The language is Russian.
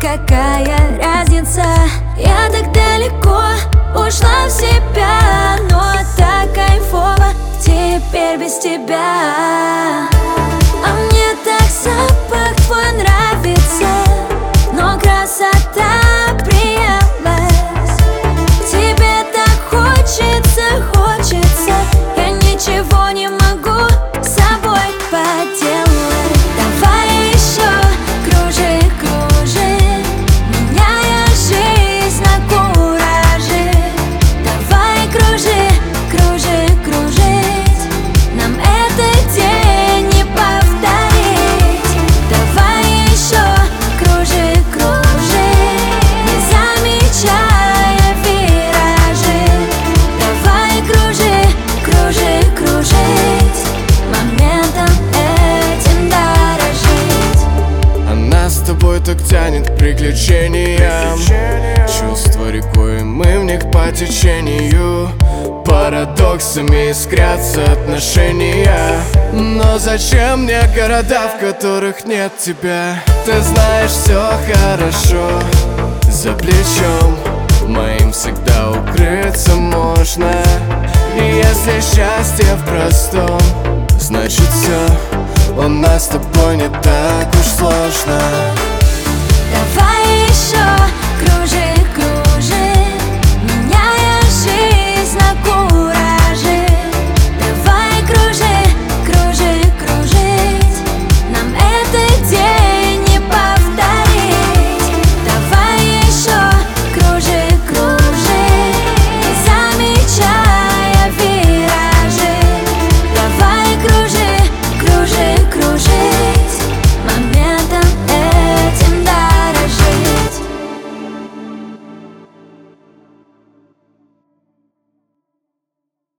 какая разница? Я так далеко ушла в себя, но так кайфово теперь без тебя. А мне так запах твой нравится, но красота приелась. Тебе так хочется, я ничего не могу с собой поделать. Давай еще кружи, кружи, меняя жизнь на куражи. Давай кружи, кружи, кружить, нам этот день не повторить. Давай еще кружи, кружи, не замечая виражи. Давай кружи, кружи, кружить, моментом этим дорожить. Она с тобой так тянет к приключениям. Чувства рекой, мы в них по течению. Парадоксами искрятся отношения. Но зачем мне города, в которых нет тебя? Ты знаешь, все хорошо за плечом моим всегда укрыться можно. И если счастье в простом, значит все у нас с тобой не так.